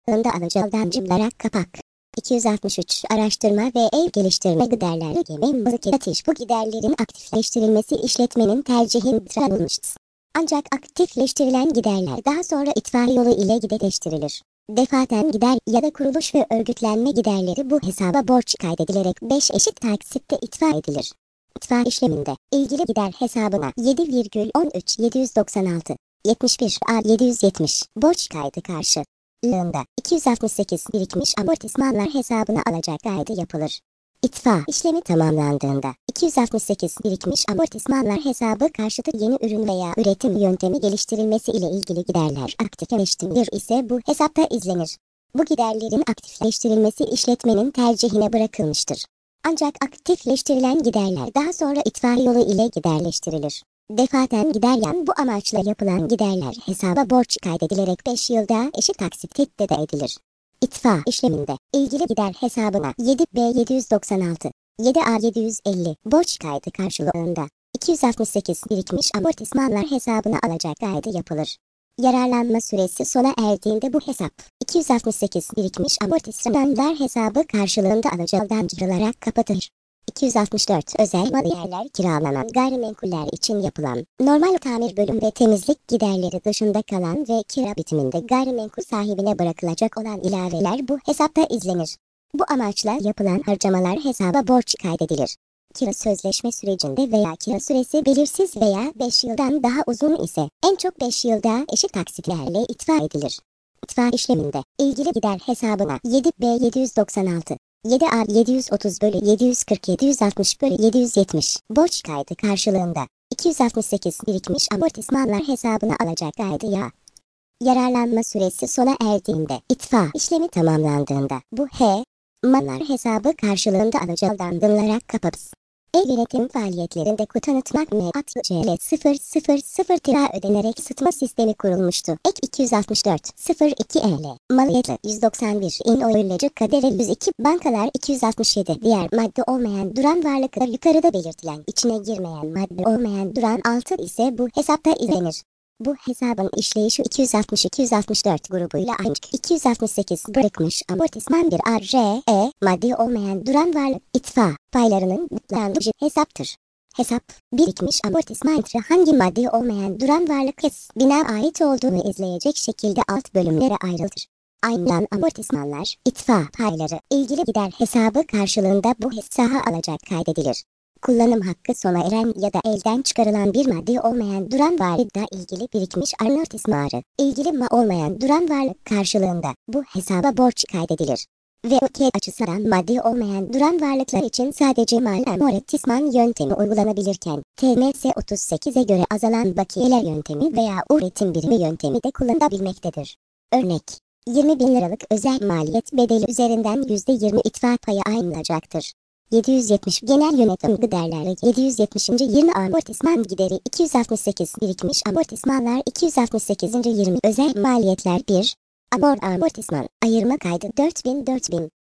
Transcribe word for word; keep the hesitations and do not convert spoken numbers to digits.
Önde alıcıldamcımlara kapak. iki yüz altmış üç Araştırma ve ev geliştirme giderleri gemi mızıketiş. Bu giderlerin aktifleştirilmesi işletmenin tercihindir bulmuştur. Ancak aktifleştirilen giderler daha sonra itfaiye yolu ile giderleştirilir. Defaten gider ya da kuruluş ve örgütlenme giderleri bu hesaba borç kaydedilerek beş eşit taksitte itfa edilir. İtfa işleminde ilgili gider hesabına yedi virgül on üç yedi yüz doksan altı yetmiş bir A yedi yüz yetmiş borç kaydı karşı lığında iki yüz altmış sekiz birikmiş amortismanlar hesabına alacak kaydı yapılır. İtfa işlemi tamamlandığında iki yüz altmış sekiz birikmiş amortismanlar hesabı karşıtı yeni ürün veya üretim yöntemi geliştirilmesi ile ilgili giderler aktifleştirilir ise bu hesapta izlenir. Bu giderlerin aktifleştirilmesi işletmenin tercihine bırakılmıştır. Ancak aktifleştirilen giderler daha sonra itfaiye yolu ile giderleştirilir. Defaten gideryen bu amaçla yapılan giderler hesaba borç kaydedilerek beş yılda eşit taksitte de edilir. İtfa işleminde ilgili gider hesabına yedi B yedi yüz doksan altı yedi A yedi yüz elli borç kaydı karşılığında iki yüz altmış sekiz birikmiş amortismanlar hesabına alacak kaydı yapılır. Yararlanma süresi sona erdiğinde bu hesap iki yüz altmış sekiz birikmiş amortismanlar hesabı karşılığında alıcıldamcılara kapatılır. iki yüz altmış dört Özel malı yerler kiralanan gayrimenkuller için yapılan normal tamir bölüm ve temizlik giderleri dışında kalan ve kira bitiminde gayrimenkul sahibine bırakılacak olan ilaveler bu hesapta izlenir. Bu amaçla yapılan harcamalar hesaba borç kaydedilir. Kira sözleşme sürecinde veya kira süresi belirsiz veya beş yıldan daha uzun ise en çok beş yılda eşit taksitlerle itfa edilir. İtfa işleminde ilgili gider hesabına yedi B yedi yüz doksan altı yedi A yedi yüz otuz bölü yedi yüz kırk yedi yüz altmış bölü yedi yüz yetmiş borç kaydı karşılığında iki yüz altmış sekiz birikmiş amortismanlar hesabına alacak kaydı ya. Yararlanma süresi sona erdiğinde itfa işlemi tamamlandığında bu H mallar hesabı karşılığında alıcıldamcılara kapatılır. Ev yönetim faaliyetlerinde ku tanıtmak M altı C L sıfır sıfır sıfır tira ödenerek ısıtma sistemi kurulmuştu. Ek iki yüz altmış dört sıfır iki E L maliyeti yüz doksan bir in oylayıcı kadere yüz iki bankalar iki yüz altmış yedi diğer madde olmayan duran varlıklar yukarıda belirtilen içine girmeyen madde olmayan duran altı ise bu hesapta izlenir. Bu hesabın işleyişi iki yüz altmış iki yüz altmış dört grubuyla aynı. iki yüz altmış sekiz bırakmış amortisman bir A R E madde olmayan duran varlık itfa paylarının bütlandığı hesaptır. Hesap birikmiş amortisman hangi madde olmayan duran varlık hes bina ait olduğunu izleyecek şekilde alt bölümlere ayrılır. Aynen amortismanlar itfa payları ilgili gider hesabı karşılığında bu hesaba alacak kaydedilir. Kullanım hakkı sona eren ya da elden çıkarılan bir madde olmayan duran varlıkla ilgili birikmiş amortismanı, ilgili ma olmayan duran varlık karşılığında bu hesaba borç kaydedilir. Ve o K açısından madde olmayan duran varlıklar için sadece mal amortisman yöntemi uygulanabilirken, T M S otuz sekize göre azalan bakiyeler yöntemi veya üretim birimi yöntemi de kullanılabilmektedir. Örnek, yirmi bin liralık özel maliyet bedeli üzerinden yüzde yirmi itfa payı ayrılacaktır. yedi yüz yetmiş genel yönetim giderleri yedi yüz yetmiş. yirmi amortisman gideri iki yüz altmış sekiz birikmiş amortismanlar iki yüz altmış sekiz. yirmi özel maliyetler bir amor amortisman ayırma kaydı dört bin dört bin